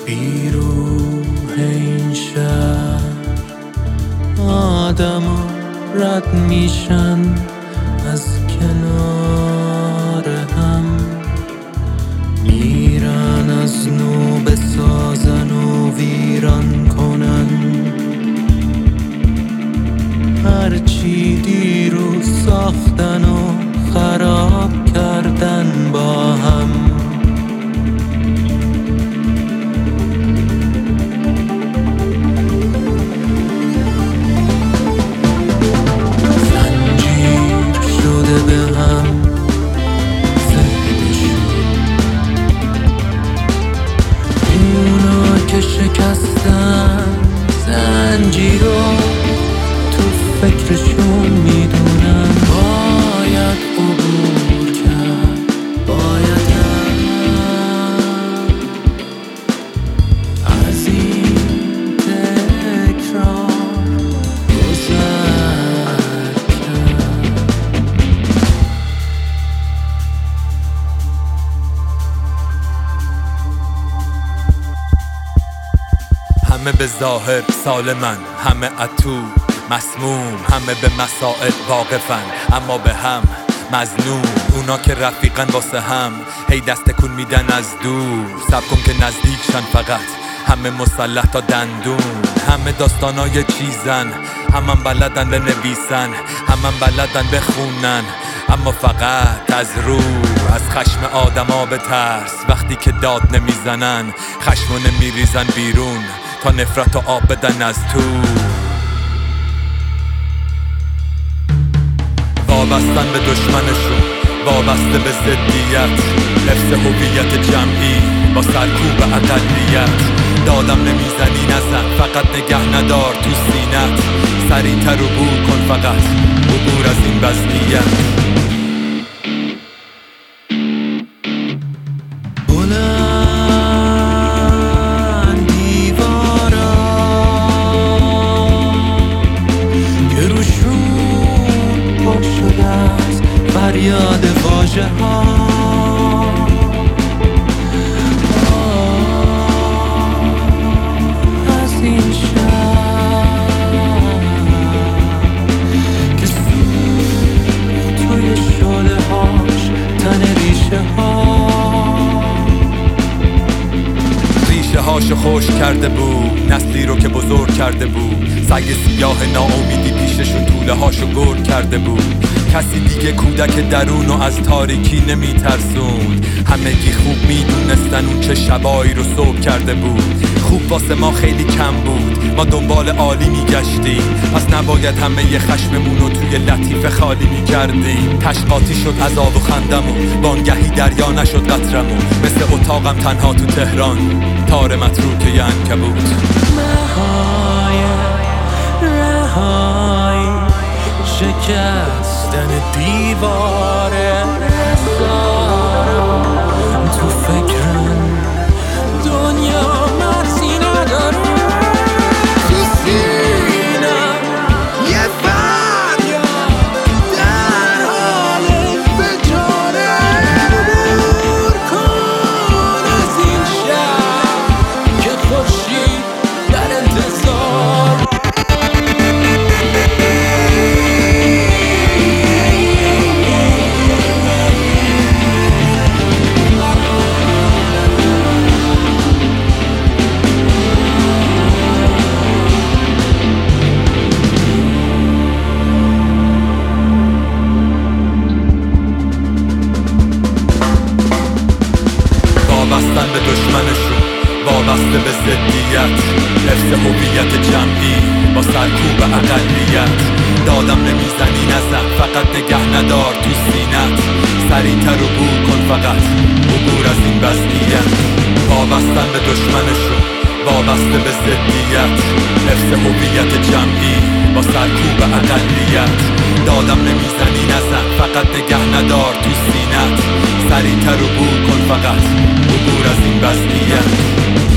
بیروح این شهر آدم‌ها رد میشن از کنار هم، میرن از نو بسازن و ویران کنن هرچی دیروز ساختن و خراب کردن با هم. شکستن زنجیرو تو فکرشون میدونن باید عبور کرد، باید از این تکرار گذر کرد. همه به ظاهر سالمن، همه اتو مسموم، همه به مسائل واقفن اما به هم مظلوم. اونا که رفیقن واسه هم هی دست کن میدن از دور، سب کن که نزدیکشن فقط همه مسلح تا دندون. همه داستانای چیزن، همه بلدن بنویسن، همه بلدن بخونن اما فقط از رو از خشم آدما بترس. وقتی که داد نمیزنن خشمو نمیریزن بیرون تا نفرت و آب بدن از تو. وابستن به دشمنشون، وابسته به ضدیت، حفظ هویت جمعی با سرکوب اقلیت. دادم نمیزنی نزن، فقط نگه ندار تو سینت، سریعتر عبور کن فقط عبور از این وضعیت. فریاد واژه ها از این شهر که توی شعله هاش تن ریشه هاشو خوش کرده بود، نسلی رو که بزرگ کرده بود. سگ سیاه ناامیدی پیششون طوله هاشو گرد کرده بود. کسی دیگه کودک درونو از تاریکی نمیترسوند. همگی خوب میدونستن اون چه شبایی رو صبح کرده بود. خوب واسه ما خیلی کم بود، ما دنبال عالی میگشتیم، پس نباید همه ی خشممونو توی لطیفه خالی میکردیم. تشقاطی شد عذاب و خندمون، بانگهی دریا نشد قطرمون. مثل اتاقم تنها تو تهران، تار متروکه ی عنکبوت. رهایی شکستن دیوار تو فکرم دنیا مرزی نداره. تو سینم یه فریاد در حال فجاره. عبور کن از این شهر که خورشید در انتظار. وابستن به دشمنشون، وابسته به ضدیت، حفظ هویت جمعی با سرکوب اقلیت. دادم نمیزنی نزن، فقط نگه ندار تو سینت، سریعتر عبور کن فقط عبور از این وضعیت. وابستن به دشمنشون، وابسته به ضدیت، حفظ هویت جمعی با سرکوب اقلیت. دادم نمیزنی نزن، فقط نگه ندار تو سینت، سریعتر عبور کن فقط عبور از این وضعیت.